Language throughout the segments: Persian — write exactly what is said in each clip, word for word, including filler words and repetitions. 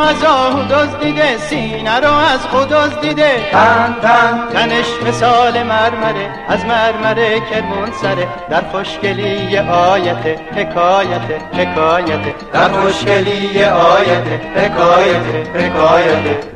از آهو دزدیده، سینه رو از خود دزدیده. تن تن تنش مثال مرمره، از مرمره کرمون سره. در خوشگلی آیت حکایت حکایت، در خوشگلی آیت حکایت حکایت.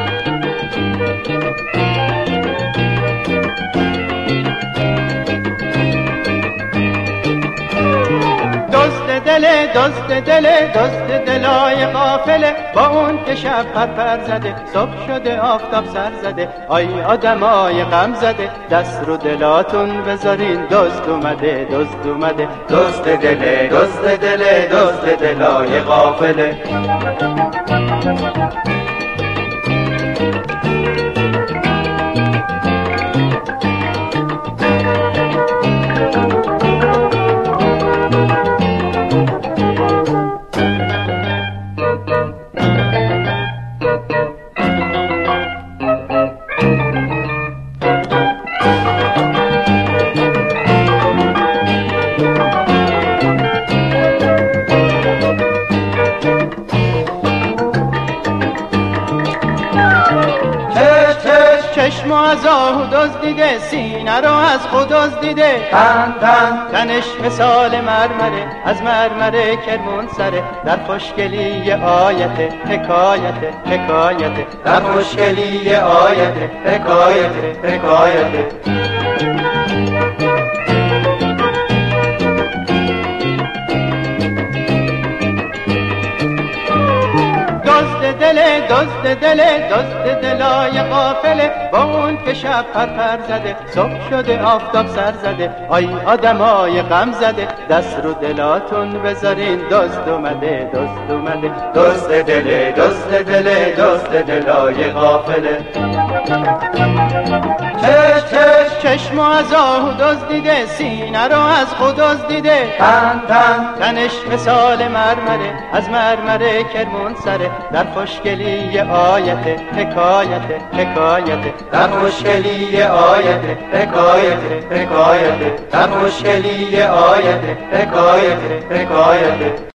دزد دل دزد دل دزد دلای غافله، با اون که شب پر پر زده، صبح شده آفتاب سر زده. آی آدمای غم زده، دست رو دلاتون بذارین، دزد اومده دزد اومده. دزد دل دزد دل دزد دلای غافله. چشم از آهو دزدیده، سینه رو از خود دزدیده. تن تن تنش مثال مرمره، از مرمره کرمون سره. در خوشگلی آیت حکایت حکایت، در خوشگلی آیت حکایت حکایت. دزد دل دزد دل دزد دلای غافله، با اون که شب پر پر زده، صبح شده آفتاب سر زده. آی آدمای غم زده، دست رو دلاتون بذارین، دزد اومده دزد اومده. دزد دل دزد دل دزد دلای غافله. چش چش چشم از آهو دزدیده، سینه رو از خود دزدیده. تن تن تنش مثال مرمره، از مرمره کرمون سره. در خوشگلی آیت حکایت حکایت، در خوشگلی آیت حکایت حکایت، در خوشگلی آیت حکایت حکایت.